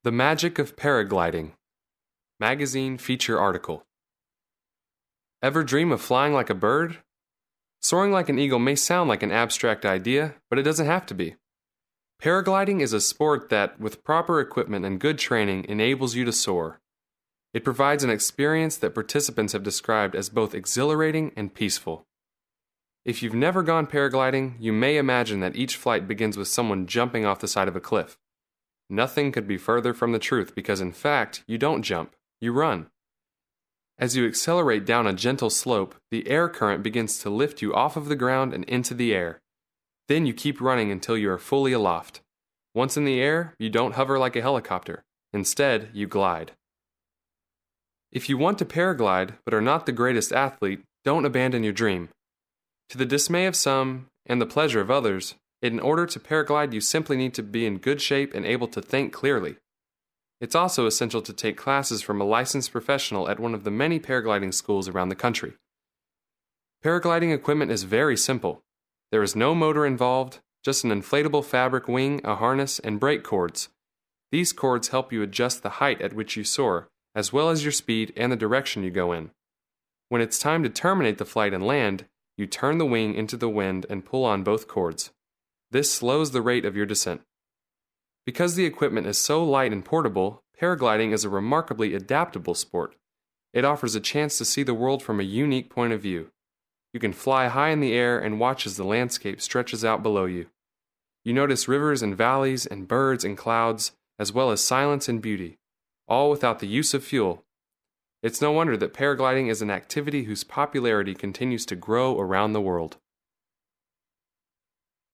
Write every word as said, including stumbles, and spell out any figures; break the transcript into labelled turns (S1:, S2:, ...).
S1: The Magic of Paragliding. Magazine feature article. Ever dream of flying like a bird? Soaring like an eagle may sound like an abstract idea, but it doesn't have to be. Paragliding is a sport that, with proper equipment and good training, enables you to soar. It provides an experience that participants have described as both exhilarating and peaceful. If you've never gone paragliding, you may imagine that each flight begins with someone jumping off the side of a cliff. Nothing could be further from the truth because, in fact, you don't jump, you run. As you accelerate down a gentle slope, the air current begins to lift you off of the ground and into the air. Then you keep running until you are fully aloft. Once in the air, you don't hover like a helicopter. Instead, you glide. If you want to paraglide but are not the greatest athlete, don't abandon your dream. To the dismay of some, and the pleasure of others, in order to paraglide you simply need to be in good shape and able to think clearly. It's also essential to take classes from a licensed professional at one of the many paragliding schools around the country. Paragliding equipment is very simple. There is no motor involved, just an inflatable fabric wing, a harness, and brake cords. These cords help you adjust the height at which you soar, as well as your speed and the direction you go in. When it's time to terminate the flight and land, you turn the wing into the wind and pull on both cords. This slows the rate of your descent. Because the equipment is so light and portable, paragliding is a remarkably adaptable sport. It offers a chance to see the world from a unique point of view. You can fly high in the air and watch as the landscape stretches out below you. You notice rivers and valleys and birds and clouds, as well as silence and beauty, all without the use of fuel. It's no wonder that paragliding is an activity whose popularity continues to grow around the world.